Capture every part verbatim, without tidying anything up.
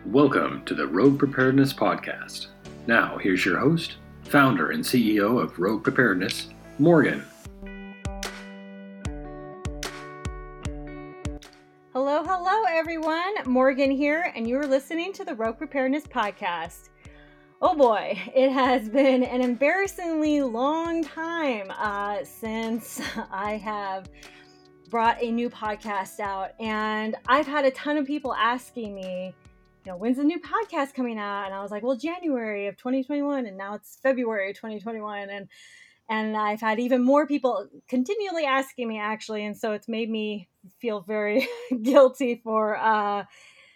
Welcome to the Rogue Preparedness Podcast. Now, here's your host, founder and C E O of Rogue Preparedness, Morgan. Hello, hello, everyone. Morgan here, and you're listening to the Rogue Preparedness Podcast. Oh boy, it has been an embarrassingly long time uh, since I have brought a new podcast out, and I've had a ton of people asking me, you know, when's the new podcast coming out? And I was like, well, January of twenty twenty-one, and now it's February of twenty twenty-one, and and I've had even more people continually asking me, actually, and so it's made me feel very guilty for uh,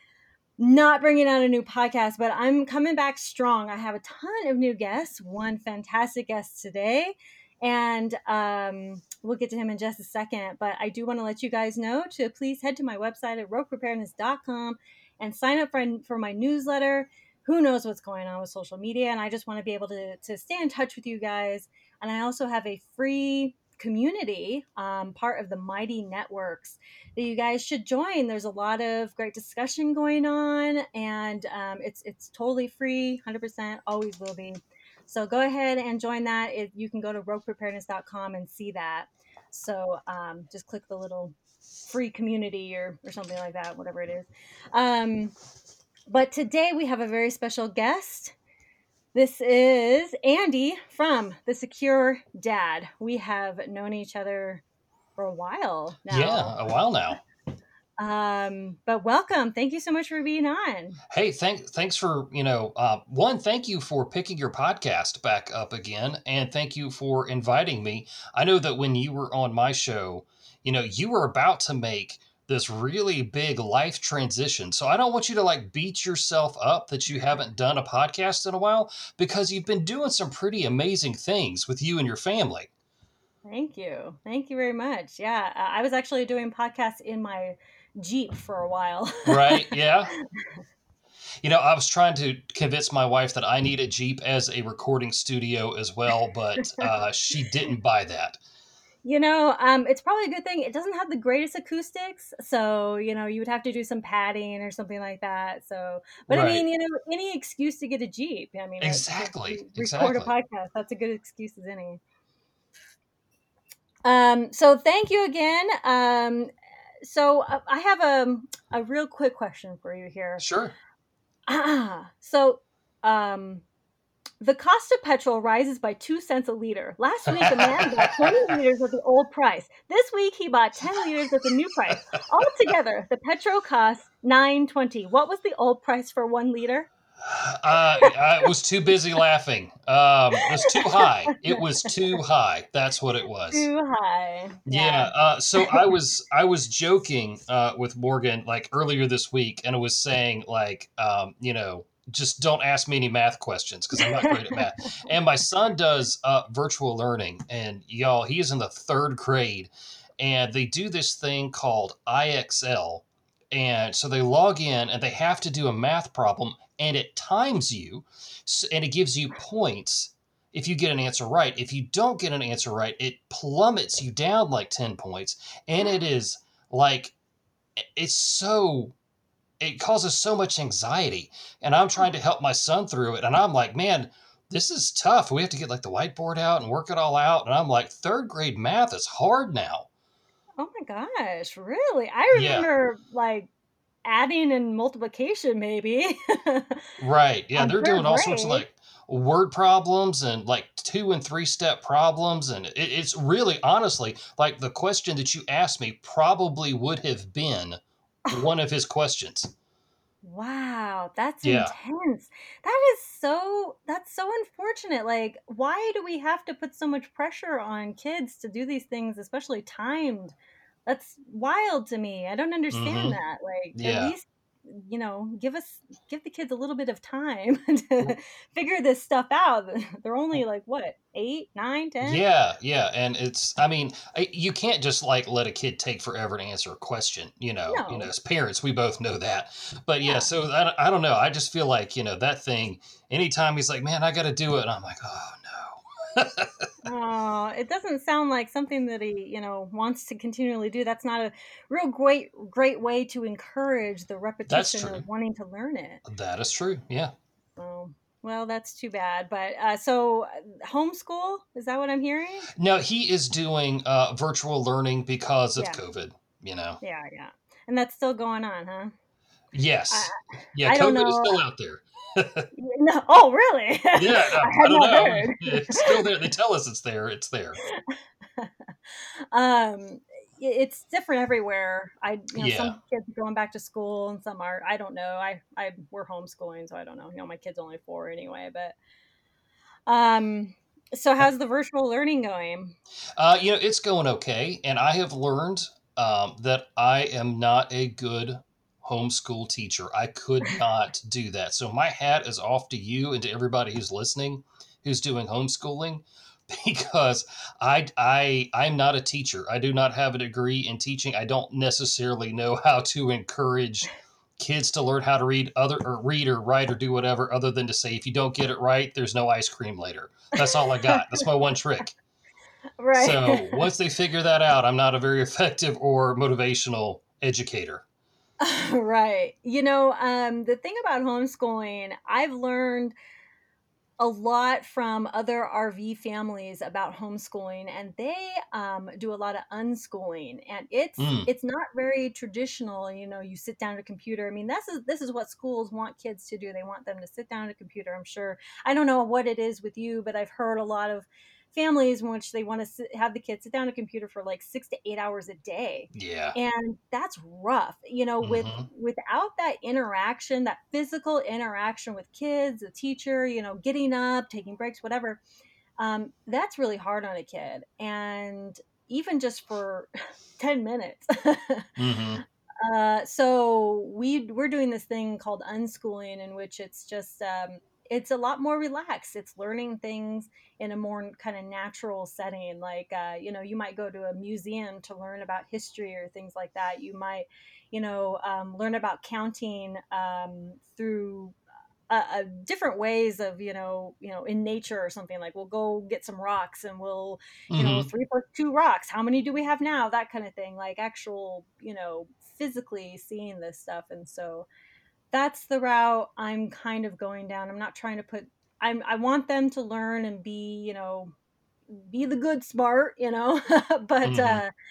not bringing out a new podcast, but I'm coming back strong. I have a ton of new guests, one fantastic guest today, and um, we'll get to him in just a second, but I do want to let you guys know to please head to my website at rogue preparedness dot com and sign up for, for my newsletter. Who knows what's going on with social media, and I just want to be able to, to stay in touch with you guys. And I also have a free community, um, part of the Mighty Networks, that you guys should join. There's a lot of great discussion going on, and um, it's it's totally free, one hundred percent, always will be. So go ahead and join that. It, you can go to rogue preparedness dot com and see that. So um, just click the little free community or, or something like that, whatever it is. Um, but today we have a very special guest. This is Andy from The Secure Dad. We have known each other for a while now. Yeah, a while now. Um, but welcome. Thank you so much for being on. Hey, thank, thanks for, you know, uh, one, thank you for picking your podcast back up again. And thank you for inviting me. I know that when you were on my show, you know, you were about to make this really big life transition. So I don't want you to like beat yourself up that you haven't done a podcast in a while, because you've been doing some pretty amazing things with you and your family. Thank you. Thank you very much. Yeah. Uh, I was actually doing podcasts in my Jeep for a while. Right. Yeah. You know, I was trying to convince my wife that I need a Jeep as a recording studio as well, but uh, she didn't buy that. You know, um, it's probably a good thing. It doesn't have the greatest acoustics. So, you know, you would have to do some padding or something like that. So, but right. I mean, you know, any excuse to get a Jeep. I mean, exactly. To, to exactly. record a podcast. That's a good excuse as any. Um, so thank you again. Um, so uh, I have a, a real quick question for you here. Sure. Ah, so, um, the cost of petrol rises by two cents a liter. Last week, a man bought twenty liters at the old price. This week, he bought ten liters at the new price. Altogether, the petrol cost nine twenty. What was the old price for one liter? Uh, I was too busy laughing. Um, it was too high. It was too high. That's what it was. Too high. Yeah. yeah uh, so I was I was joking uh, with Morgan like earlier this week, and I was saying like, um, you know, just don't ask me any math questions because I'm not great at math. And my son does uh, virtual learning, and y'all, he is in the third grade, and they do this thing called I X L. And so they log in and they have to do a math problem, and it times you, and it gives you points if you get an answer right. If you don't get an answer right, it plummets you down like ten points. And it is like, it's so, it causes so much anxiety. And I'm trying to help my son through it. And I'm like, man, this is tough. We have to get like the whiteboard out and work it all out. And I'm like, third grade math is hard now. Oh my gosh, really? I remember yeah. like adding and multiplication maybe. Right. Yeah, they're doing all grade. sorts of like word problems and like two and three step problems. And it, it's really, honestly, like the question that you asked me probably would have been one of his questions. Wow, that's yeah. intense. That is so, that's so unfortunate. Like, why do we have to put so much pressure on kids to do these things, especially timed? That's wild to me. I don't understand mm-hmm. that. Like, yeah. at least, you know, give us, give the kids a little bit of time to figure this stuff out. They're only like, what, eight, nine, ten? Yeah, yeah. And it's, I mean, you can't just like let a kid take forever to answer a question, you know, no. you know, as parents, we both know that. But yeah, yeah so I, I don't know. I just feel like, you know, that thing, anytime he's like, man, I got to do it. And I'm like, oh, Oh, it doesn't sound like something that he, you know, wants to continually do. That's not a real great, great way to encourage the That's repetition true. of wanting to learn it. That is true. Yeah. Oh, well, that's too bad. But uh, so uh, homeschool, is that what I'm hearing? No, he is doing uh, virtual learning because of Yeah, COVID, you know. yeah, yeah. And that's still going on, huh? I, Yes. Yeah, I don't COVID is know. still out there. No, oh, really? Yeah, I no, I had don't not know. heard. It's still there. They tell us it's there. It's there. um it's different everywhere. I you know Yeah. some kids are going back to school and some are. I don't know. I I we're homeschooling, so I don't know. You know, my kid's only four anyway. But um, so how's the virtual learning going? Uh, you know, it's going okay. And I have learned um, that I am not a good homeschool teacher. I could not do that. So my hat is off to you and to everybody who's listening who's doing homeschooling because I I I'm not a teacher. I do not have a degree in teaching. I don't necessarily know how to encourage kids to learn how to read other or read or write or do whatever other than to say if you don't get it right, there's no ice cream later. That's all I got. That's my one trick. Right. So once they figure that out, I'm not a very effective or motivational educator. Right. You know, um, the thing about homeschooling, I've learned a lot from other R V families about homeschooling, and they um, do a lot of unschooling, and it's Mm, it's not very traditional. You know, you sit down at a computer. I mean, this is this is what schools want kids to do. They want them to sit down at a computer. I'm sure. I don't know what it is with you, but I've heard a lot of families in which they want to sit, have the kids sit down at a computer for like six to eight hours a day, yeah. and that's rough. You know, with Hmm. without that interaction, that physical interaction with kids, the teacher, you know, getting up, taking breaks, whatever, um, that's really hard on a kid. And even just for ten minutes. Hmm. Uh, so we we're doing this thing called unschooling, in which it's just um, it's a lot more relaxed. It's learning things in a more kind of natural setting. Like uh, you know, you might go to a museum to learn about history or things like that. You might, you know, um, learn about counting um, through uh, uh, different ways of you know you know in nature or something. Like we'll go get some rocks and we'll you know Hmm. three plus two rocks, how many do we have now, that kind of thing, like actual you know physically seeing this stuff. And so that's the route I'm kind of going down. I'm not trying to put I'm I want them to learn and be you know be the good smart, you know but Hmm. uh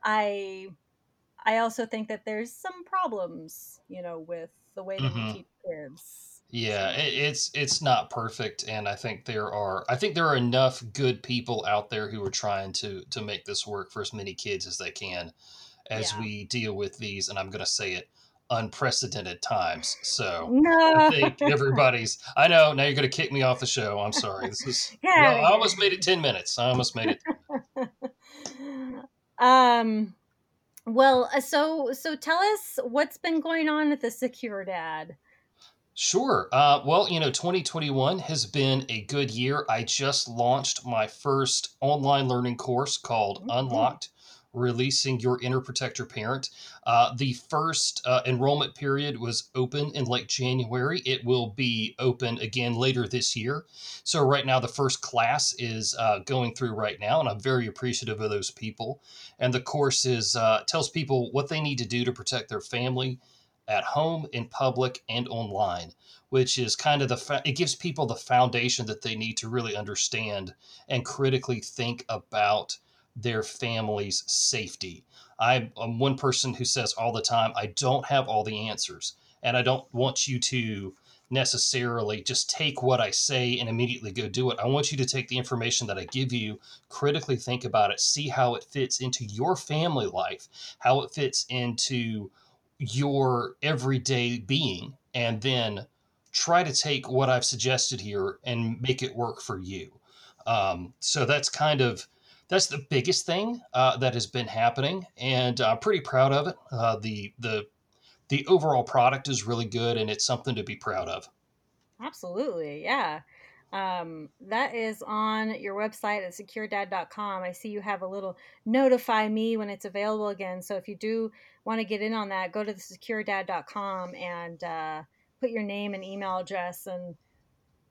I I also think that there's some problems, you know, with the way that we Hmm. teach kids. Yeah, So it, it's it's not perfect, and I think there are I think there are enough good people out there who are trying to to make this work for as many kids as they can as yeah. we deal with these, and I'm going to say it, unprecedented times. So I No. think everybody's. I know now you're going to kick me off the show. I'm sorry. This is. Get Well, out of I here. almost made it ten minutes. I almost made it. um well, uh, so so tell us what's been going on at the Secure Dad. Sure. Uh, well, you know, twenty twenty-one has been a good year. I just launched my first online learning course called Mhm. Unlocked: Releasing Your Inner Protector Parent. Uh, the first uh, enrollment period was open in late January. It will be open again later this year. So, right now, the first class is uh, going through right now, and I'm very appreciative of those people. And the course is uh, tells people what they need to do to protect their family at home, in public, and online, which is kind of the fa- it gives people the foundation that they need to really understand and critically think about their family's safety. I- I'm one person who says all the time, I don't have all the answers, and I don't want you to necessarily just take what I say and immediately go do it. I want you to take the information that I give you, critically think about it, see how it fits into your family life, how it fits into your everyday being, and then try to take what I've suggested here and make it work for you. Um, so that's kind of that's the biggest thing uh, that has been happening, and I'm pretty proud of it. Uh, the the the overall product is really good, and it's something to be proud of. Absolutely. Yeah. Um, that is on your website at secure dad dot com. I see you have a little notify me when it's available again. So if you do want to get in on that, go to the secure dad dot com and uh, put your name and email address, and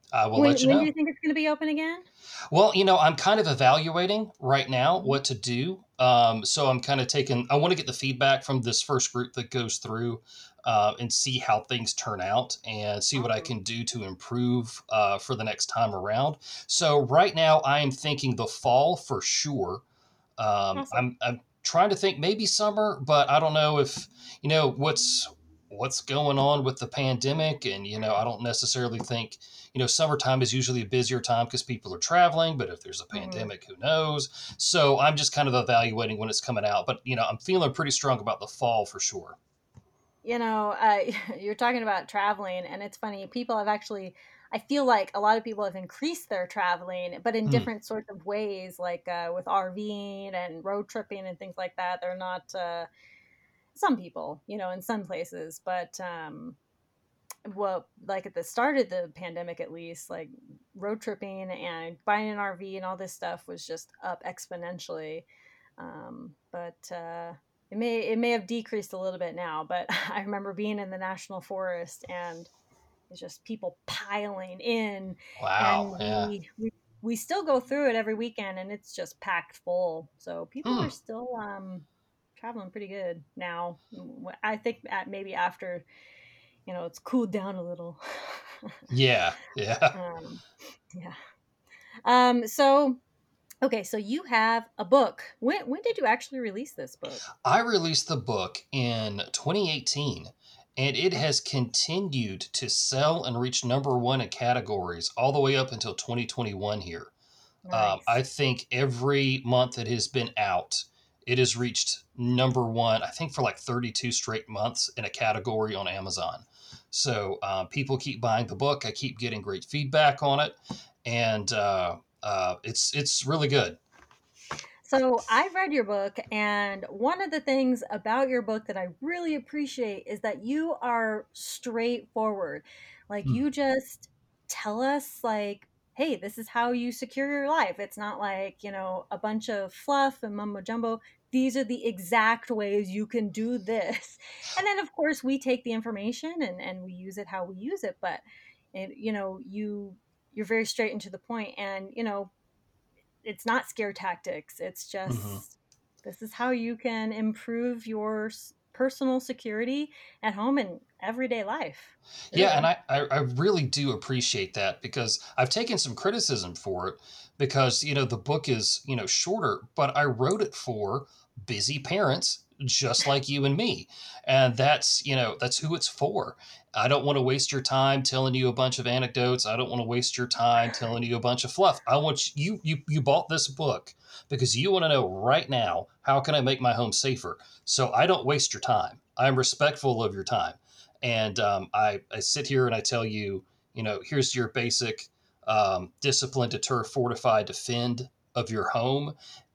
I will When let you when do you know. think it's going to be open again? Well, you know, I'm kind of evaluating right now Mhm. what to do. Um, so I'm kind of taking, I want to get the feedback from this first group that goes through uh, and see how things turn out and see what I Awesome. can do to improve uh, for the next time around. So right now I am thinking the fall for sure. Um, Awesome. I'm, I'm trying to think maybe summer, but I don't know if, you know, what's, what's going on with the pandemic. And, you know, I don't necessarily think, you know, summertime is usually a busier time because people are traveling, but if there's a Mhm. pandemic, who knows? So I'm just kind of evaluating when it's coming out. But, you know, I'm feeling pretty strong about the fall for sure. You know, uh, you're talking about traveling, and it's funny. People have actually, I feel like a lot of people have increased their traveling, but in Mm, different sorts of ways, like uh, with RVing and road tripping and things like that. They're not, uh, some people, you know, in some places, but um, well, like at the start of the pandemic, at least, like road tripping and buying an R V and all this stuff was just up exponentially. Um, but uh, it may it may have decreased a little bit now. But I remember being in the national forest and it's just people piling in, wow. and Yeah. we we we still go through it every weekend, and it's just packed full. So people Hmm. are still um, traveling pretty good now. I think at maybe after you know it's cooled down a little. Yeah. Yeah. um, yeah. Um, so okay, so you have a book. When when did you actually release this book? I released the book in twenty eighteen, and it Oh, has continued to sell and reach number one in categories all the way up until twenty twenty-one here. Um, nice. I think every month it has been out, it has reached number one, I think for like thirty-two straight months in a category on Amazon. So uh, people keep buying the book. I keep getting great feedback on it. And uh, uh, it's it's really good. So I've read your book, and one of the things about your book that I really appreciate is that you are straightforward. Like Mm, you just tell us, like, hey, this is how you secure your life. It's not like, you know, a bunch of fluff and mumbo jumbo. These are the exact ways you can do this. And then, of course, we take the information and, and we use it how we use it. But, it, you know, you you're very straight and to the point, and you know it's not scare tactics. It's mhm. just this is how you can improve your s- personal security at home and everyday life. Yeah, and Really. I, I I really do appreciate that because I've taken some criticism for it because, you know, the book is, you know, shorter, but I wrote it for busy parents just like you and me. And that's, you know, that's who it's for. I don't want to waste your time telling you a bunch of anecdotes. I don't want to waste your time telling you a bunch of fluff. I want you you you bought this book because you want to know right now, how can I make my home safer? So I don't waste your time. I'm respectful of your time. And um, I, I sit here and I tell you, you know, here's your basic um, discipline, deter, fortify, defend of your home,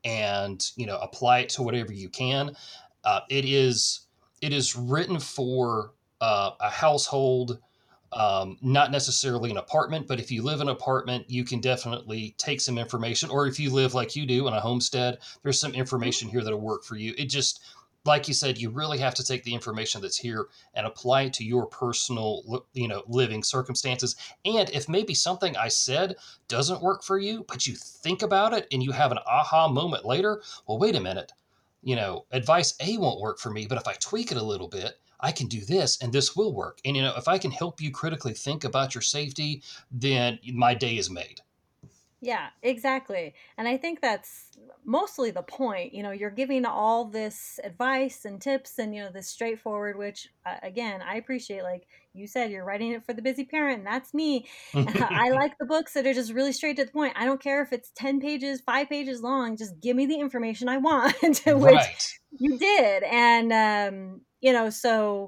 and you know, apply it to whatever you can. Uh, it is it is written for uh, a household, um, not necessarily an apartment, but if you live in an apartment, you can definitely take some information. Or if you live like you do in a homestead, there's some Mhm. information here that'll work for you. It just, like you said, you really have to take the information that's here and apply it to your personal, you know, living circumstances. And if maybe something I said doesn't work for you, but you think about it and you have an aha moment later, well, wait a minute, you know, advice A won't work for me, but if I tweak it a little bit, I can do this and this will work. And, you know, if I can help you critically think about your safety, then my day is made. Yeah, exactly. And I think that's mostly the point. You know, you're giving all this advice and tips and, you know, this straightforward, which, uh, again, I appreciate. Like you said, you're writing it for the busy parent, and that's me. I like the books that are just really straight to the point. I don't care if it's ten pages, five pages long, just give me the information I want, which Right. you did. And, um, you know, so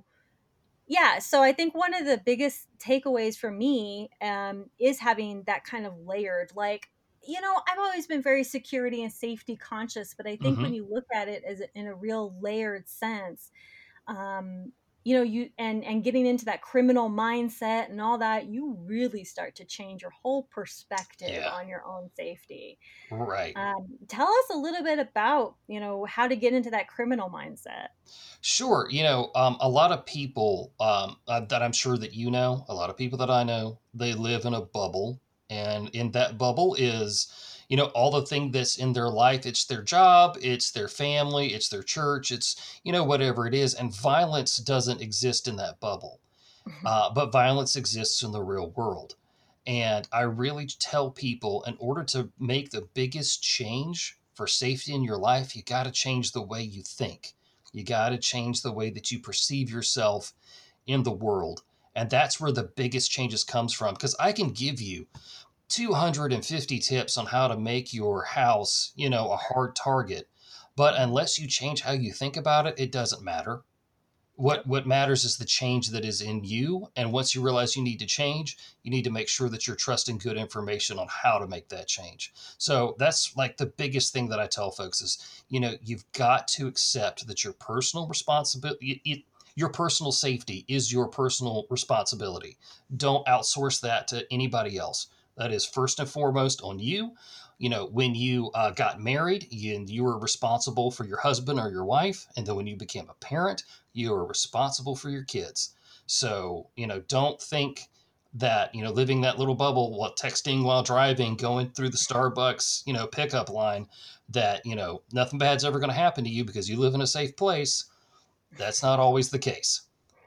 yeah, so I think one of the biggest takeaways for me um, is having that kind of layered, like, you know, I've always been very security and safety conscious, but I think when Hmm. you look at it as a, in a real layered sense, um, you know, you and and getting into that criminal mindset and all that, you really start to change your whole perspective Yeah. on your own safety. Right. Um, tell us a little bit about, you know, how to get into that criminal mindset. Sure. You know, um, a lot of people um, uh, that I'm sure that you know, a lot of people that I know, they live in a bubble. And in that bubble is, you know, all the thing that's in their life. It's their job, it's their family, it's their church, it's, you know, whatever it is. And violence doesn't exist in that bubble. Uh, but violence exists in the real world. And I really tell people in order to make the biggest change for safety in your life, you got to change the way you think. You got to change the way that you perceive yourself in the world. And that's where the biggest changes comes from. Because I can give you two hundred fifty tips on how to make your house, you know, a hard target. But unless you change how you think about it, it doesn't matter. What Yep. what matters is the change that is in you. And once you realize you need to change, you need to make sure that you're trusting good information on how to make that change. So that's like the biggest thing that I tell folks is, you know, you've got to accept that your personal responsibility, it, your personal safety is your personal responsibility. Don't outsource that to anybody else. That is first and foremost on you. You know, when you uh, got married, you, you were responsible for your husband or your wife. And then when you became a parent, you are responsible for your kids. So, you know, don't think that, you know, living that little bubble while texting while driving, going through the Starbucks, you know, pickup line, that, you know, nothing bad's ever going to happen to you because you live in a safe place. That's not always the case.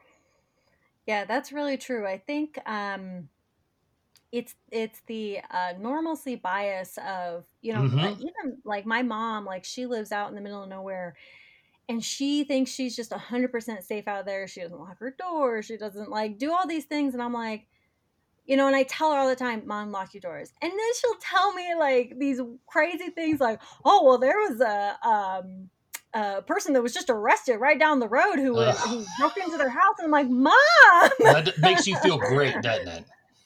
Yeah, that's really true. I think um, it's it's the uh, normalcy bias of, you know, uh, Mm-hmm. even like my mom, like she lives out in the middle of nowhere, and she thinks she's just one hundred percent safe out there. She doesn't lock her door. She doesn't like do all these things. And I'm like, you know, and I tell her all the time, Mom, lock your doors. And then she'll tell me like these crazy things like, oh, well, there was a, um, a person that was just arrested right down the road who was Ugh, who broke into their house. And I'm like, Mom. that makes you feel great, doesn't it?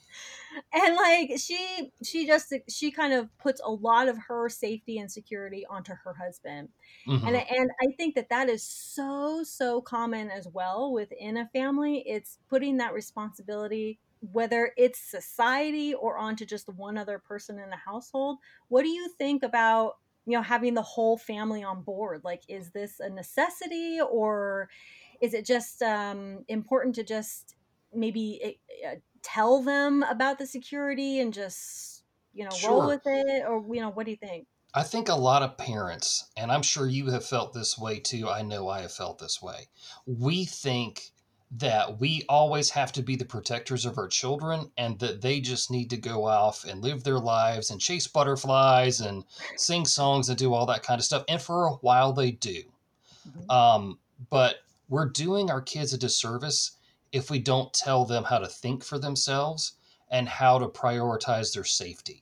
And like she she just she kind of puts a lot of her safety and security onto her husband. And Mm-hmm. and I think that that is so so common as well within a family. It's putting that responsibility, whether it's society or onto just one other person in the household. What do you think about, you know, having the whole family on board? Like, is this a necessity, or is it just um, important to just maybe uh, tell them about the security and just, you know, roll Sure. with it? Or, you know, what do you think? I think a lot of parents, and I'm sure you have felt this way too. I know I have felt this way. We think that we always have to be the protectors of our children and that they just need to go off and live their lives and chase butterflies and sing songs and do all that kind of stuff. And for a while they do. Mhm. Um, but we're doing our kids a disservice if we don't tell them how to think for themselves and how to prioritize their safety.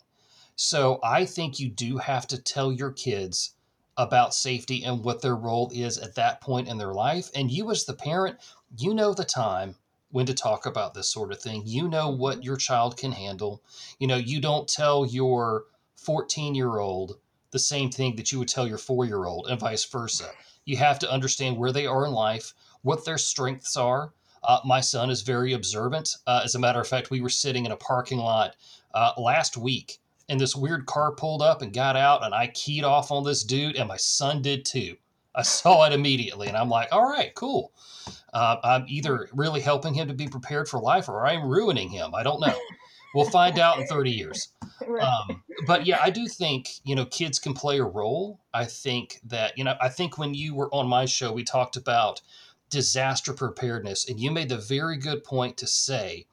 So I think you do have to tell your kids about safety and what their role is at that point in their life. And you, as the parent, you know the time when to talk about this sort of thing. You know what Mhm. your child can handle. You know, you don't tell your fourteen year old the same thing that you would tell your four year old and vice versa. You have to understand where they are in life, what their strengths are. Uh, my son is very observant. Uh, as a matter of fact, we were sitting in a parking lot uh, last week and this weird car pulled up and got out and I keyed off on this dude and my son did too. I saw it immediately and I'm like, all right, cool. Uh, I'm either really helping him to be prepared for life or I'm ruining him. I don't know. We'll find out in thirty years. Right. Um, but yeah, I do think, you know, kids can play a role. I think that, you know, I think when you were on my show, we talked about disaster preparedness and you made the very good point to say,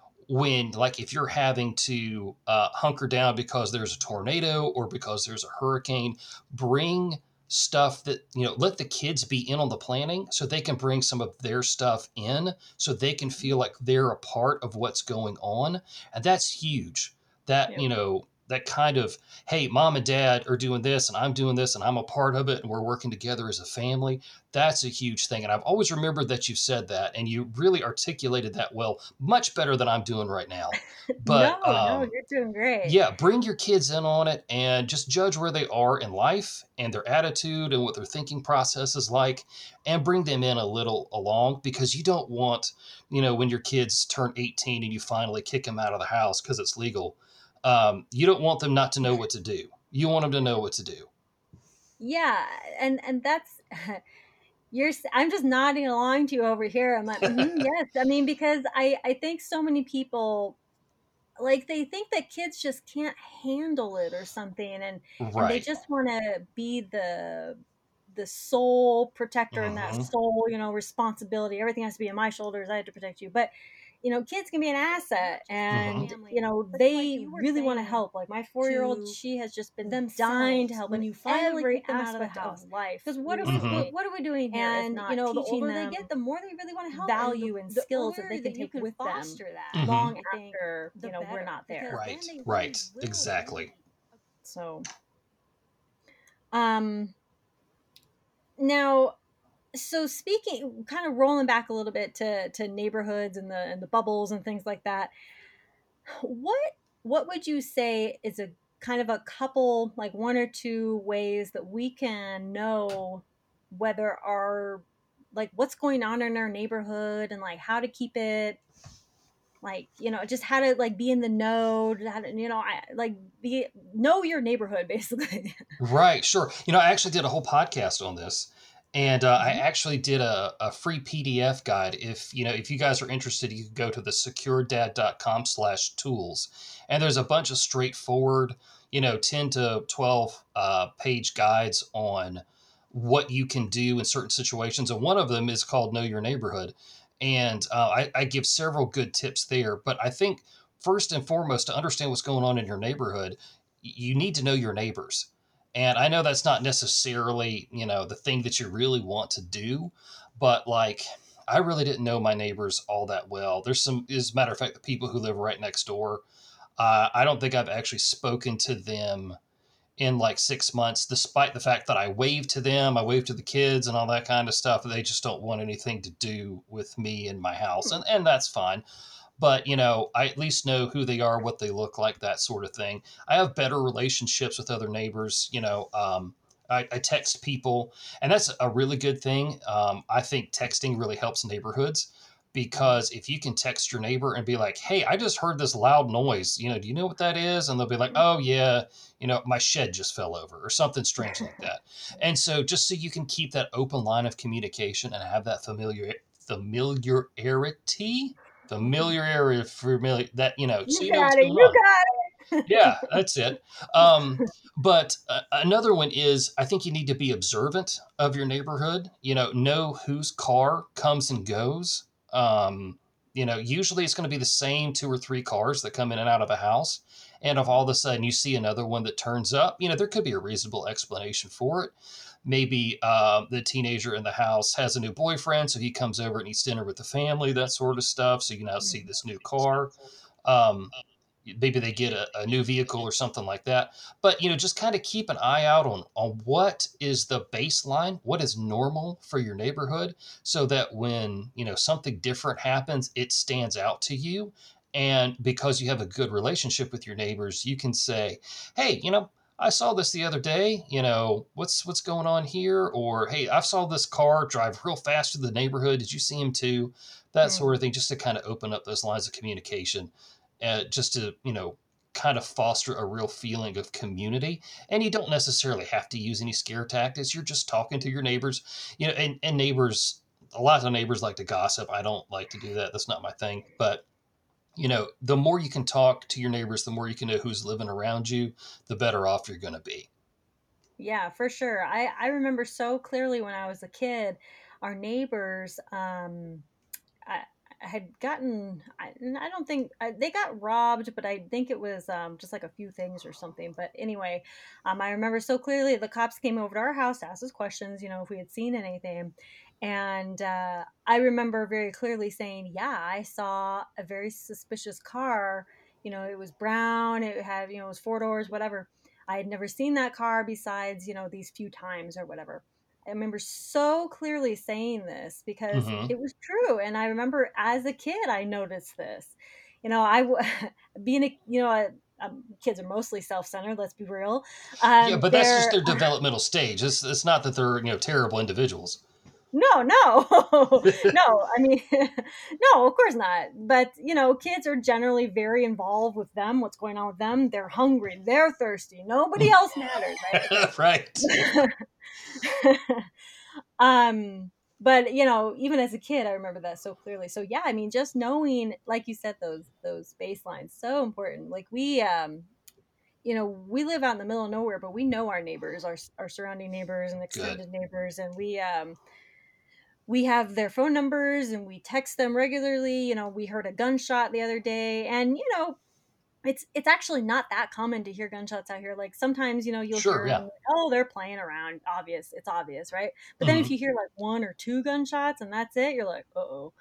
when like if you're having to uh, hunker down because there's a tornado or because there's a hurricane, bring stuff that, you know, let the kids be in on the planning so they can bring some of their stuff in so they can feel like they're a part of what's going on. And that's huge. That, Yep. you know, that kind of, hey, mom and dad are doing this and I'm doing this and I'm a part of it and we're working together as a family. That's a huge thing. And I've always remembered that you said that and you really articulated that well, much better than I'm doing right now. But No, no, um, you're doing great. yeah, bring your kids in on it and just judge where they are in life and their attitude and what their thinking process is like, and bring them in a little along, because you don't want, you know, when your kids turn eighteen and you finally kick them out of the house because it's legal, um, you don't want them not to know what to do. You want them to know what to do. Yeah, and and that's you're. s- I'm just nodding along to you over here. I'm like, mhm, yes. I mean, because I I think so many people like they think that kids just can't handle it or something, and and they Right. just want to be the the sole protector and that Hmm. sole, you know, responsibility. Everything has to be on my shoulders. I have to protect you. But you know, kids can be an asset, Hmm. and you know they really want to help. Like my four year old, she has just been dying to help When in you finally every kick them out of the aspect of house. life. Because what are we Hmm. what, what are we doing here? if And not you know, the teaching older they them get, the more they really want to help, value and and the, the skills that earlier they can that you take can with them foster that Hmm. long I think after the you know we're better, not there. because Right. then they Right. really will Exactly. learn. So, um, now, so speaking, kind of rolling back a little bit to to neighborhoods and the and the bubbles and things like that. What what would you say is a kind of a couple, like one or two ways that we can know whether our like what's going on in our neighborhood and like how to keep it like you know just how to like be in the know how to, you know I like be know your neighborhood basically. Right, sure. You know, I actually did a whole podcast on this, and uh, I Mhm. actually did a, a free P D F guide. If you know, if you guys are interested, you can go to the secure dad dot com slash tools, and there's a bunch of straightforward, you know, ten to twelve uh, page guides on what you can do in certain situations, and one of them is called Know Your Neighborhood, and uh, I, I give several good tips there. But I think first and foremost, to understand what's going on in your neighborhood, y- you need to know your neighbors. And I know that's not necessarily, you know, the thing that you really want to do, but like I really didn't know my neighbors all that well. There's some, as a matter of fact, the people who live right next door, uh, I don't think I've actually spoken to them in like six months, despite the fact that I wave to them, I wave to the kids and all that kind of stuff. They just don't want anything to do with me in my house. Hmm. And, and that's fine. But, you know, I at least know who they are, what they look like, that sort of thing. I have better relationships with other neighbors. You know, um, I, I text people, and that's a really good thing. Um, I think texting really helps neighborhoods, because if you can text your neighbor and be like, hey, I just heard this loud noise, you know, do you know what that is? And they'll be like, oh, yeah, you know, my shed just fell over or something strange like that. And so just so you can keep that open line of communication and have that familiar familiarity, familiarity, familiar, that, you know, so You you know what's got it, going you on. got Yeah, it. that's it. Um, but uh, another one is, I think you need to be observant of your neighborhood. You know, know whose car comes and goes. Um, you know, usually it's going to be the same two or three cars that come in and out of a house. And if all of a sudden you see another one that turns up, you know, there could be a reasonable explanation for it. Maybe uh, the teenager in the house has a new boyfriend, so he comes over and eats dinner with the family, that sort of stuff. So you now see this new car. Um, Maybe they get a, a new vehicle or something like that. But, you know, just kind of keep an eye out on on what is the baseline, what is normal for your neighborhood, so that when, you know, something different happens, it stands out to you. And because you have a good relationship with your neighbors, you can say, hey, you know, I saw this the other day, you know, what's what's going on here? Or, hey, I saw this car drive real fast through the neighborhood, did you see him too? That sort of Mhm. thing, just to kind of open up those lines of communication, uh, just to, you know, kind of foster a real feeling of community. And you don't necessarily have to use any scare tactics. You're just talking to your neighbors, you know, and, and neighbors, a lot of neighbors like to gossip. I don't like to do that. That's not my thing. But, you know, the more you can talk to your neighbors, the more you can know who's living around you, the better off you're going to be. Yeah, for sure. I I remember so clearly when I was a kid, our neighbors um I, I had gotten I, and I don't think I, they got robbed, but I think it was um, just like a few things or something. But anyway, um, I remember so clearly the cops came over to our house to ask us questions, you know, if we had seen anything. And uh, I remember very clearly saying, yeah, I saw a very suspicious car, You know, it was brown. It had, you know, it was four doors, whatever. I had never seen that car besides, you know, these few times or whatever. I remember so clearly saying this because Mm-hmm. it was true. And I remember as a kid, I noticed this. You know, I, w- being a, you know, a, um, kids are mostly self-centered, let's be real. Yeah, Um, but that's just they're, their developmental stage. It's, it's not that they're, you know, terrible individuals. no, no, no. I mean, no, of course not. But, you know, kids are generally very involved with them, what's going on with them. They're hungry, they're thirsty. Nobody else matters, right? Right. Okay. um, but you know, even as a kid, I remember that so clearly. So yeah, I mean, just knowing, like you said, those those baselines, so important. Like we, um, you know, we live out in the middle of nowhere, but we know our neighbors, our our surrounding neighbors and Good. extended neighbors, and we, um, we have their phone numbers and we text them regularly. You know, we heard a gunshot the other day, and you know, it's it's actually not that common to hear gunshots out here. Like sometimes, you know, you'll Sure. hear them, Yeah. like, oh, they're playing around. Obvious, it's obvious, right? But then if Mm-hmm. you hear like one or two gunshots and that's it, you're like, uh oh.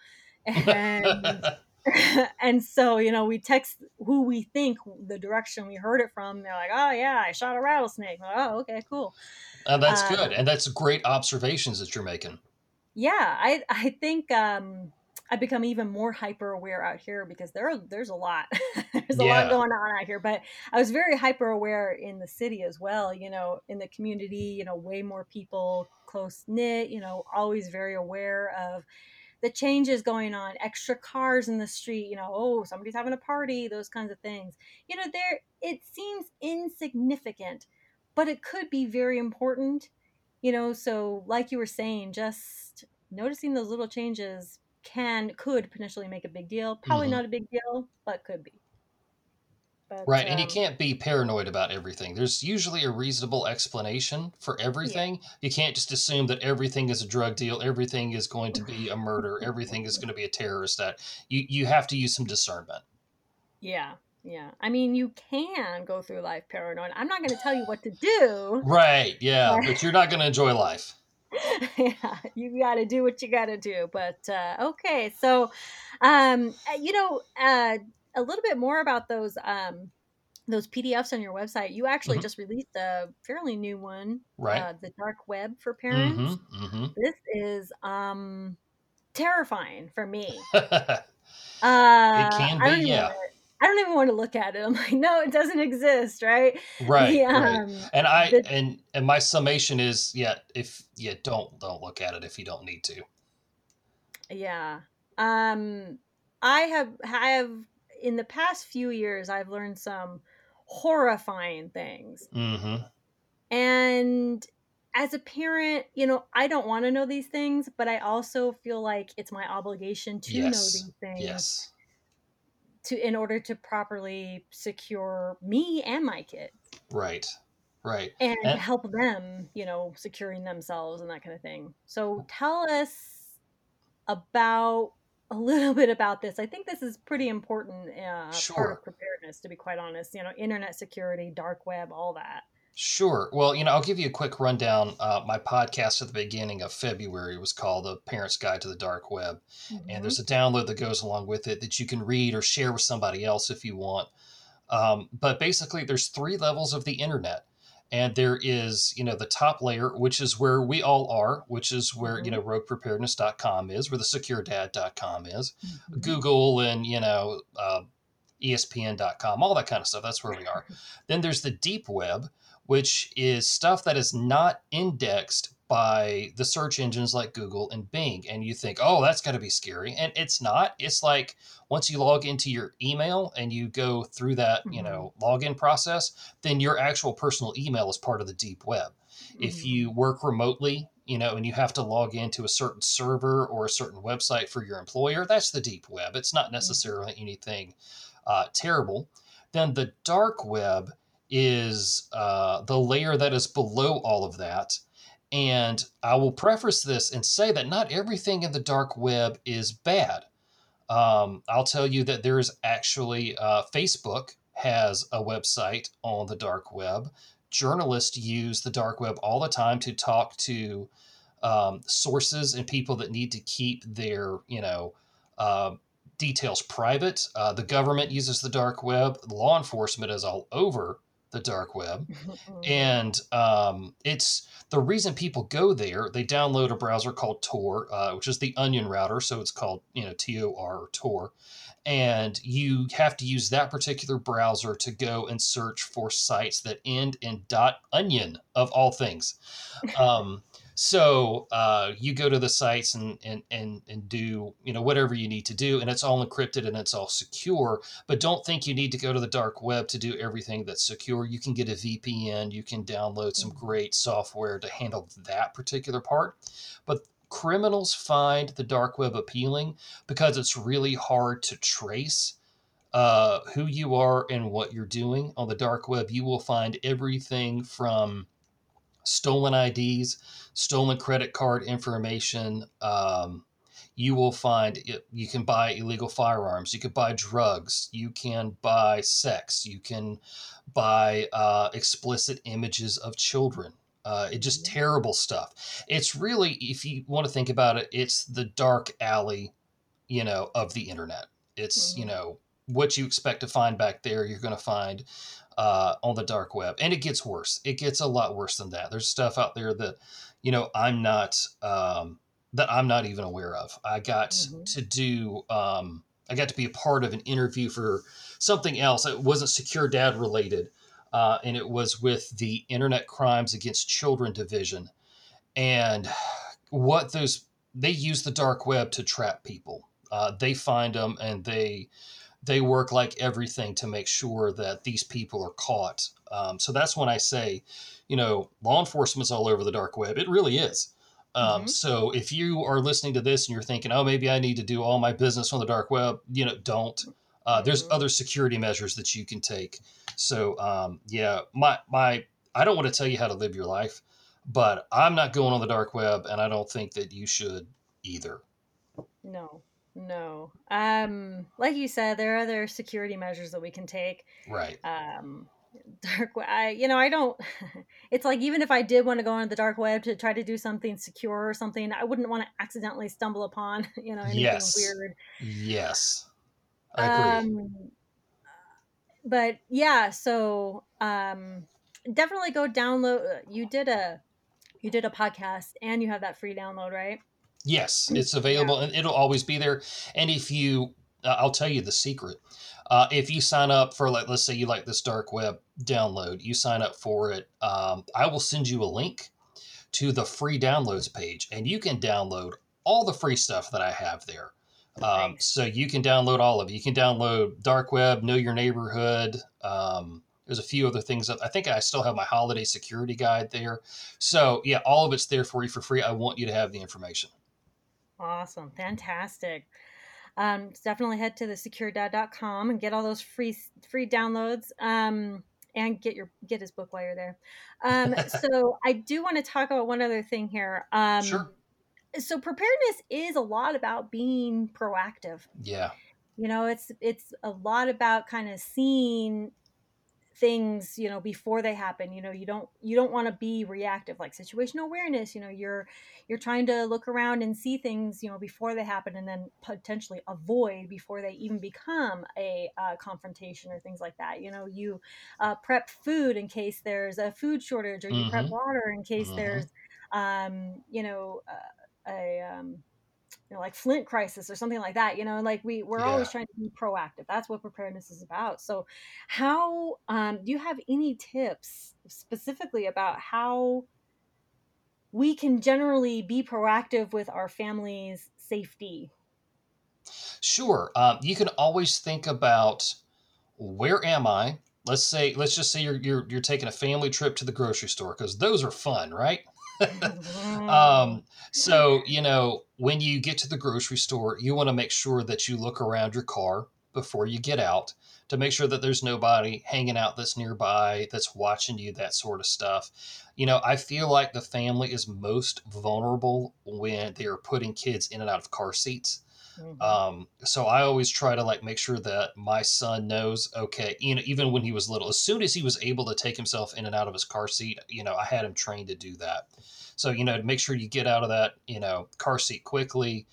And and so, you know, we text who we think the direction we heard it from. They're like, oh yeah, I shot a rattlesnake. Like, oh, okay, cool. And that's Um, good. And that's great observations that you're making. yeah, I I think um I've become even more hyper aware out here because there are, there's a lot. There's a lot Yeah. going on out here, but I was very hyper aware in the city as well, you know, in the community, you know, way more people close knit, you know, always very aware of the changes going on, extra cars in the street, you know, oh, somebody's having a party, those kinds of things. You know, there, it seems insignificant, but it could be very important, you know. So like you were saying, just noticing those little changes can could potentially make a big deal. Probably Mm-hmm. not a big deal, but could be. But Right. And you um can't be paranoid about everything. There's usually a reasonable explanation for yeah. everything. You can't just assume that everything is a drug deal, everything is going to be a murder, everything is going to be a terrorist act. You you have to use some discernment. Yeah. Yeah. I mean, you can go through life paranoid. I'm not going to tell you what to do, Right. Yeah. but But you're not going to enjoy life. yeah, you got to do what you got to do. But uh, okay, so um, uh, you know, uh, a little bit more about those um, those P D Fs on your website. You actually Hmm. just released a fairly new one, Right. uh, the dark web for Mm-hmm. parents. Mm-hmm. This is um, terrifying for me. Uh, It can I be. don't even want Yeah. to. I don't even want to look at it. I'm like, no, it doesn't exist, right? Right. The Right. um, And I the and and my summation is, yeah, if yeah, don't don't look at it if you don't need to. Yeah. Um I have I have in the past few years I've learned some horrifying things. Mm-hmm. And as a parent, you know, I don't want to know these things, but I also feel like it's my obligation to know Yes. these things Yes. to in order to properly secure me and my kids Right. Right. and And help them, you know, securing themselves and that kind of thing. So tell us about a little bit about this. I think this is pretty important uh, part sure. of preparedness, to be quite honest. You know, internet security, dark web, all that. Sure. Well, you know, I'll give you a quick rundown. Uh, my podcast at the beginning of February was called The Parent's Guide to the Dark Web. And Mm-hmm. there's a download that goes along with it that you can read or share with somebody else if you want. Um, but basically, there's three levels of the internet. And there is, you know, the top layer, which is where we all are, which is where, you Mm-hmm. know, rogue preparedness dot com is, where the secure dad dot com is, Mm-hmm. Google and, you know, uh, E S P N dot com, all that kind of stuff. That's where we are. Then there's the deep web, which is stuff that is not indexed by the search engines like Google and Bing. And you think, oh, that's got to be scary. And it's not. It's like once you log into your email and you go through that, you Mm-hmm. know, login process, then your actual personal email is part of the deep web. If Mm-hmm. you work remotely, you know, and you have to log into a certain server or a certain website for your employer, that's the deep web. It's not necessarily anything uh, terrible. Then the dark web is uh, the layer that is below all of that. And I will preface this and say that not everything in the dark web is bad. Um, I'll tell you that there is actually uh, Facebook has a website on the dark web. Journalists use the dark web all the time to talk to um, sources and people that need to keep their, you know, uh, details private. Uh, the government uses the dark web. Law enforcement is all over the dark web. And um, it's the reason people go there. They download a browser called Tor, uh, which is the Onion router. So it's called, you know, T O R or Tor. And you have to use that particular browser to go and search for sites that end in .onion of all things. Um, so uh, you go to the sites and, and and and do, you know, whatever you need to do, and it's all encrypted and it's all secure. But don't think you need to go to the dark web to do everything that's secure. You can get a V P N. You can download some great software to handle that particular part. But criminals find the dark web appealing because it's really hard to trace uh, who you are and what you're doing. On the dark web, you will find everything from stolen I Ds, stolen credit card information. Um, you will find it, you can buy illegal firearms. You can buy drugs. You can buy sex. You can buy uh, explicit images of children. Uh, it just terrible stuff. It's really, if you want to think about it, it's the dark alley, you know, of the internet. It's, mm-hmm. you know, what you expect to find back there, you're going to find uh, on the dark web. And it gets worse. It gets a lot worse than that. There's stuff out there that, you know, I'm not, um, that I'm not even aware of. I got mm-hmm. to do, um, I got to be a part of an interview for something else. It wasn't Secure Dad related. Uh, and it was with the Internet Crimes Against Children Division. And what those, they use the dark web to trap people. Uh, they find them and they, they work like everything to make sure that these people are caught. Um, so that's when I say, you know, law enforcement's all over the dark web. It really is. Um, mm-hmm. So if you are listening to this and you're thinking, oh, maybe I need to do all my business on the dark web, you know, don't. Uh, there's mm-hmm. other security measures that you can take. So, um, yeah, my, my, I don't want to tell you how to live your life, but I'm not going on the dark web, and I don't think that you should either. No, no. Um, like you said, there are other security measures that we can take. Right. Um, dark web, I, you know, I don't, it's like, even if I did want to go on the dark web to try to do something secure or something, I wouldn't want to accidentally stumble upon, you know, anything yes. weird. Yes. I agree. Um, but yeah, so um, definitely go download. You did a you did a podcast, and you have that free download, right? Yes, it's available, yeah. and it'll always be there. And if you, uh, I'll tell you the secret. Uh, if you sign up for, like, let's say you like this dark web download, you sign up for it. Um, I will send you a link to the free downloads page, and you can download all the free stuff that I have there. Um, so you can download all of it. You can download dark web, know your neighborhood. Um, there's a few other things. I think I still have my holiday security guide there. So yeah, all of it's there for you for free. I want you to have the information. Awesome. Fantastic. Um, definitely head to the secure dad dot com and get all those free, free downloads. Um, and get your, get his book while you're there. Um, so I do want to talk about one other thing here. Um, sure. So preparedness is a lot about being proactive. Yeah. You know, it's, it's a lot about kind of seeing things, you know, before they happen. You know, you don't, you don't want to be reactive, like situational awareness. You know, you're, you're trying to look around and see things, you know, before they happen, and then potentially avoid before they even become a uh, confrontation or things like that. You know, you uh, prep food in case there's a food shortage, or you mm-hmm. prep water in case mm-hmm. there's, um, you know, uh, a um you know, like Flint crisis or something like that, you know, like we we're yeah. always trying to be proactive. That's what preparedness is about. So how um do you have any tips specifically about how we can generally be proactive with our family's safety? Sure. Um, you can always think about, where am I? Let's say, let's just say you're you're you're taking a family trip to the grocery store, because those are fun, right? um, so, you know, when you get to the grocery store, you want to make sure that you look around your car before you get out to make sure that there's nobody hanging out that's nearby, that's watching you, that sort of stuff. You know, I feel like the family is most vulnerable when they're putting kids in and out of car seats. Mm-hmm. Um, so I always try to like make sure that my son knows, okay, you know, even when he was little, as soon as he was able to take himself in and out of his car seat, you know, I had him trained to do that. So, you know, to make sure you get out of that, you know, car seat quickly.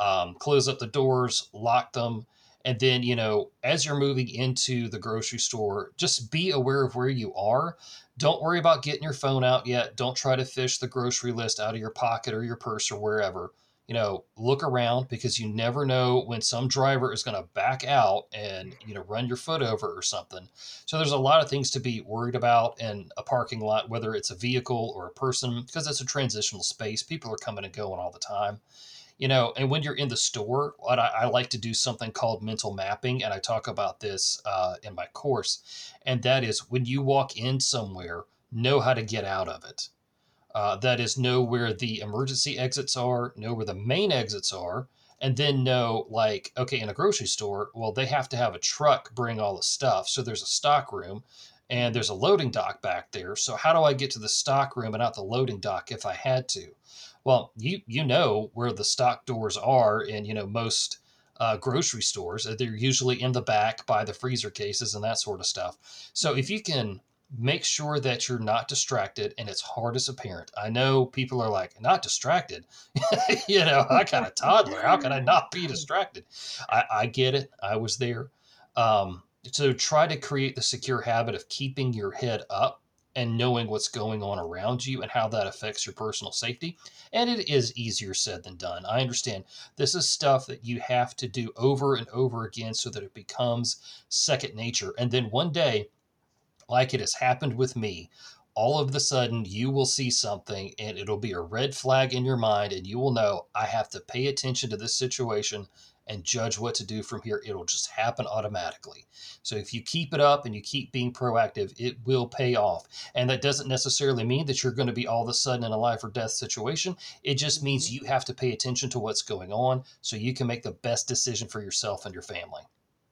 Um, close up the doors, lock them. And then, you know, as you're moving into the grocery store, just be aware of where you are. Don't worry about getting your phone out yet. Don't try to fish the grocery list out of your pocket or your purse or wherever. You know, look around, because you never know when some driver is going to back out and, you know, run your foot over or something. So there's a lot of things to be worried about in a parking lot, whether it's a vehicle or a person, because it's a transitional space. People are coming and going all the time. You know, and when you're in the store, what I, I like to do something called mental mapping, and I talk about this uh, in my course. And that is, when you walk in somewhere, know how to get out of it. Uh, that is, know where the emergency exits are, know where the main exits are, and then know, like, okay, in a grocery store, well, they have to have a truck bring all the stuff. So there's a stock room and there's a loading dock back there. So how do I get to the stock room and out the loading dock if I had to? Well, you you know where the stock doors are in, you know, most uh, grocery stores. They're usually in the back by the freezer cases and that sort of stuff. So if you can make sure that you're not distracted, and it's hard as a parent. I know people are like, not distracted. You know, I got a toddler. How can I not be distracted? I, I get it. I was there. Um, so try to create the secure habit of keeping your head up and knowing what's going on around you and how that affects your personal safety. And it is easier said than done. I understand this is stuff that you have to do over and over again so that it becomes second nature. And then one day, like it has happened with me, all of the sudden you will see something and it'll be a red flag in your mind, and you will know, I have to pay attention to this situation and judge what to do from here. It'll just happen automatically. So if you keep it up and you keep being proactive, it will pay off. And that doesn't necessarily mean that you're going to be all of a sudden in a life or death situation. It just means you have to pay attention to what's going on so you can make the best decision for yourself and your family.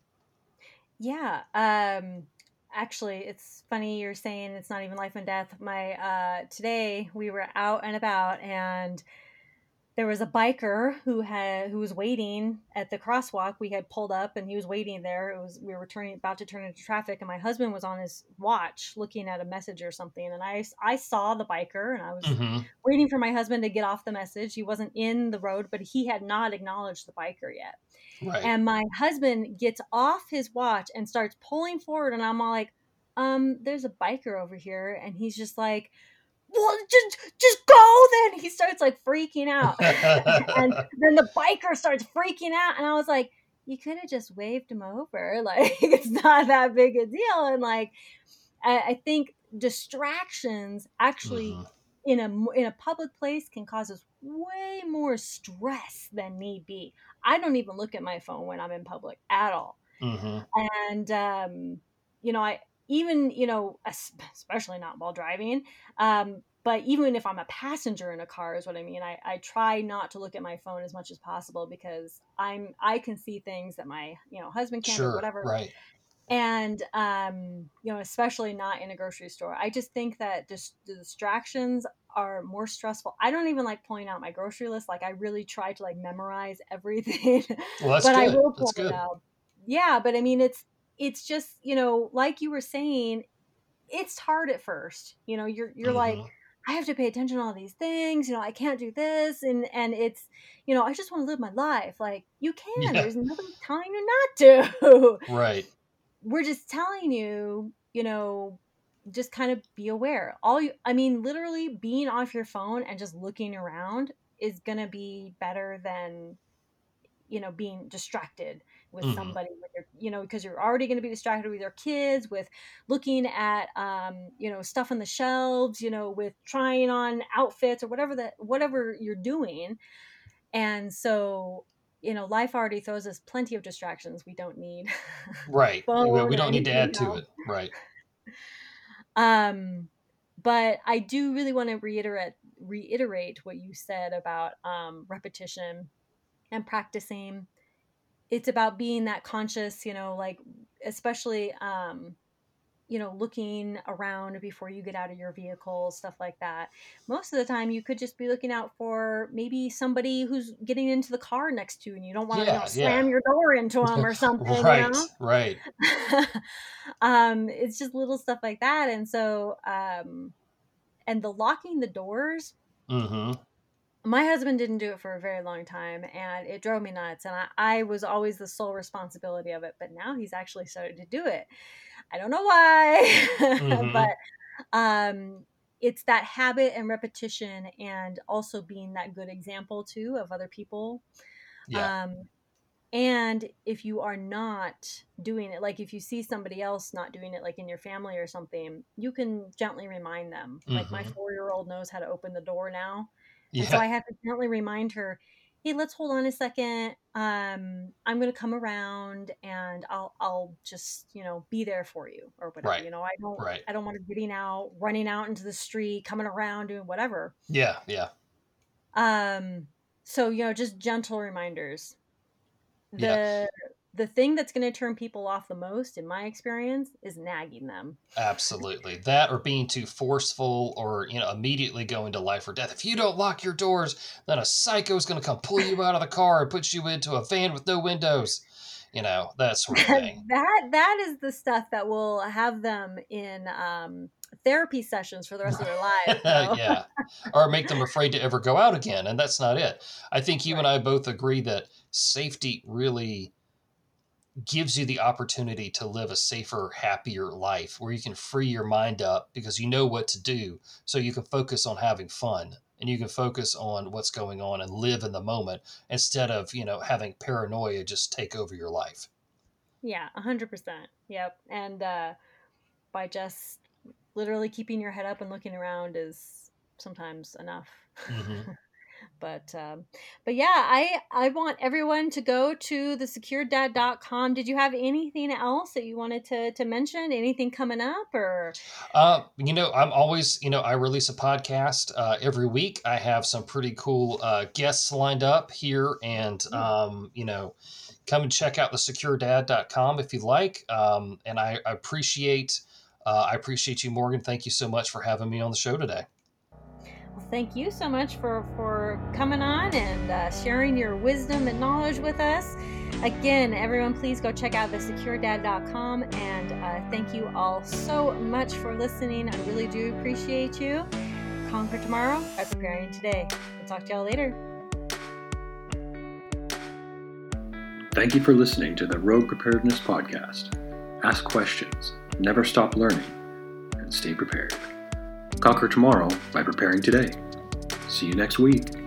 Yeah. Um, actually, it's funny you're saying it's not even life and death. My uh, today we were out and about, and there was a biker who had who was waiting at the crosswalk. We had pulled up, and he was waiting there. It was we were turning about to turn into traffic, and my husband was on his watch looking at a message or something. And I I saw the biker, and I was Mm-hmm. waiting for my husband to get off the message. He wasn't in the road, but he had not acknowledged the biker yet. Right. And my husband gets off his watch and starts pulling forward, and I'm all like, um, there's a biker over here. And he's just like, well, just just go then. He starts like freaking out. And then the biker starts freaking out. And I was like, you could have just waved him over. Like, it's not that big a deal. And like, I, I think distractions actually Mm-hmm. in a in a public place can cause us way more stress than need be. I don't even look at my phone when I'm in public at all. Mm-hmm. And um, you know, I even you know, especially not while driving. Um, but even if I'm a passenger in a car, is what I mean. I, I try not to look at my phone as much as possible, because I'm I can see things that my you know husband can't, Sure. or whatever. Right. And um, you know, especially not in a grocery store. I just think that dis- the distractions are more stressful. I don't even like pulling out my grocery list. Like, I really try to like memorize everything, Well, that's but I good. will That's pull it good. out. Yeah, but I mean, it's it's just you know, like you were saying, it's hard at first. You know, you're you're like, Mm-hmm. I have to pay attention to all these things. You know, I can't do this, and and it's you know, I just want to live my life. Like, you can. Yeah. There's nobody telling you not to. Right. We're just telling you, you know, just kind of be aware. All you, I mean, literally being off your phone and just looking around is going to be better than, you know, being distracted with Mm-hmm. somebody with your, you know, because you're already going to be distracted with your kids, with looking at, um, you know, stuff on the shelves, you know, with trying on outfits or whatever that, whatever you're doing. And so, you know, life already throws us plenty of distractions. We don't need Right. We phone we or don't need to anything add to else. it. Right. Um, but I do really want to reiterate reiterate what you said about um, repetition and practicing. It's about being that conscious, you know, like especially um, you know, looking around before you get out of your vehicle, stuff like that. Most of the time, you could just be looking out for maybe somebody who's getting into the car next to you, and you don't want to, you know, Yeah. Yeah. slam your door into them or something, you Right. know. Right. um, it's just little stuff like that, and so um, and the locking the doors. Mm-hmm. my husband didn't do it for a very long time, and it drove me nuts. And I, I was always the sole responsibility of it. But now he's actually started to do it. I don't know why, Mm-hmm. but um, it's that habit and repetition, and also being that good example too of other people. Yeah. Um, and if you are not doing it, like if you see somebody else not doing it, like in your family or something, you can gently remind them. Like my Mm-hmm. four-year-old knows how to open the door now. And so Yeah. I have to gently remind her, hey, let's hold on a second. Um, I'm going to come around and I'll, I'll just, you know, be there for you or whatever. Right. You know, I don't, Right. I don't want her getting out, running out into the street, coming around, doing whatever. Yeah. Yeah. Um, so, you know, just gentle reminders. Yeah. The the thing that's going to turn people off the most, in my experience, is nagging them. Absolutely. That or being too forceful, or, you know, immediately going to life or death. If you don't lock your doors, then a psycho is going to come pull you out of the car and put you into a van with no windows. You know, that sort of thing. that that is the stuff that will have them in um, therapy sessions for the rest of their lives. So. Yeah. Or make them afraid to ever go out again. And that's not it. I think you Right. and I both agree that safety really gives you the opportunity to live a safer, happier life where you can free your mind up because you know what to do. So you can focus on having fun, and you can focus on what's going on and live in the moment instead of, you know, having paranoia just take over your life. Yeah, a hundred percent. Yep. And uh, by just literally keeping your head up and looking around is sometimes enough. Mm-hmm. But um, but yeah, I I want everyone to go to the secured dad dot com. Did you have anything else that you wanted to to mention? Anything coming up or? Uh, you know, I'm always, you know, I release a podcast uh, every week. I have some pretty cool uh, guests lined up here, and um, you know, come and check out the secure dad dot com if you like. Um, and I, I appreciate uh, I appreciate you, Morgan. Thank you so much for having me on the show today. Well, thank you so much for, for coming on and uh, sharing your wisdom and knowledge with us. Again, everyone, please go check out the secure dad dot com, and uh, thank you all so much for listening. I really do appreciate you. Conquer tomorrow by preparing today. We'll talk to y'all later. Thank you for listening to the Rogue Preparedness Podcast. Ask questions, never stop learning, and stay prepared. Conquer tomorrow by preparing today. See you next week.